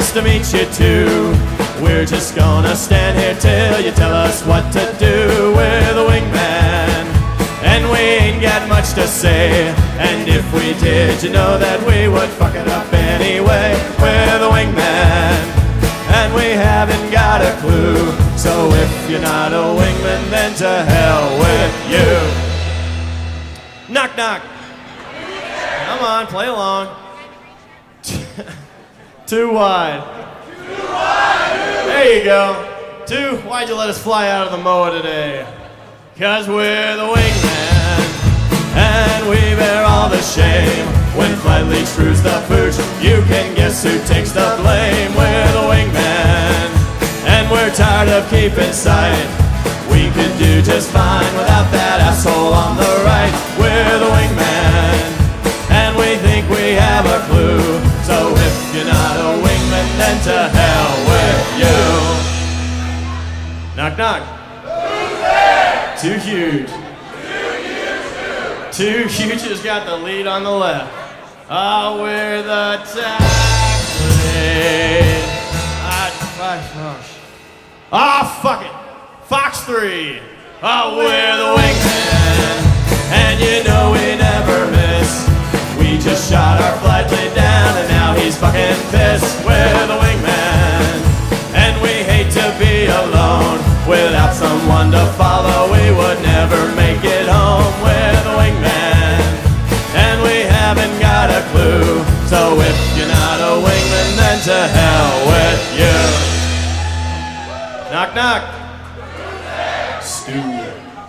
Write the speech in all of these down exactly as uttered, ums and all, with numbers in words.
nice to meet you too. We're just gonna stand here till you tell us what to do. We're the wingman, and we ain't got much to say. And if we did, you know that we would fuck it up anyway. We're the wingman, and we haven't got a clue. So if you're not a wingman, then to hell with you. Knock, knock. Come on, play along. Too wide. Too wide. There you go. Two, why'd you let us fly out of the M O A today? Cause we're the wingman, and we bear all the shame. When flight lead screws the pooch, you can guess who takes the blame. We're the wingman, and we're tired of keeping sight. We could do just fine without that asshole on the right. We're the wingman, and we think we have a clue. So if you're not a wingman, then to hell with you. Knock, knock. Who's there? Too huge. Too huge. Too huge has got the lead on the left. Oh, we're the taxi. Ah, oh, fuck it. Fox three. Oh, we're the wingman, and you know we never miss. We just shot our flight lead down, and now he's fucking pissed. We're the wingman, and we hate to be alone. Without someone to follow, we would never make it home. We're the wingman, and we haven't got a clue. So if you're not a wingman, then to hell with you. Knock, knock. Stupid.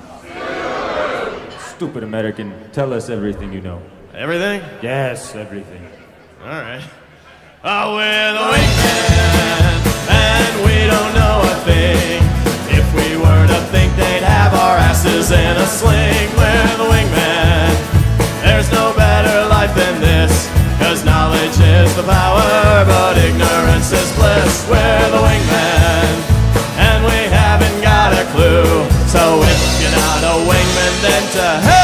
Stupid American. Tell us everything you know. Everything? Yes, everything. All right. Oh, we're the wingman, and we don't know a thing. If we were to think they'd have our asses in a sling. We're the wingman. There's no better life than this, cause knowledge is the power, but ignorance is bliss. We're the wingman, and we haven't got a clue. So if you're not a wingman, then to hell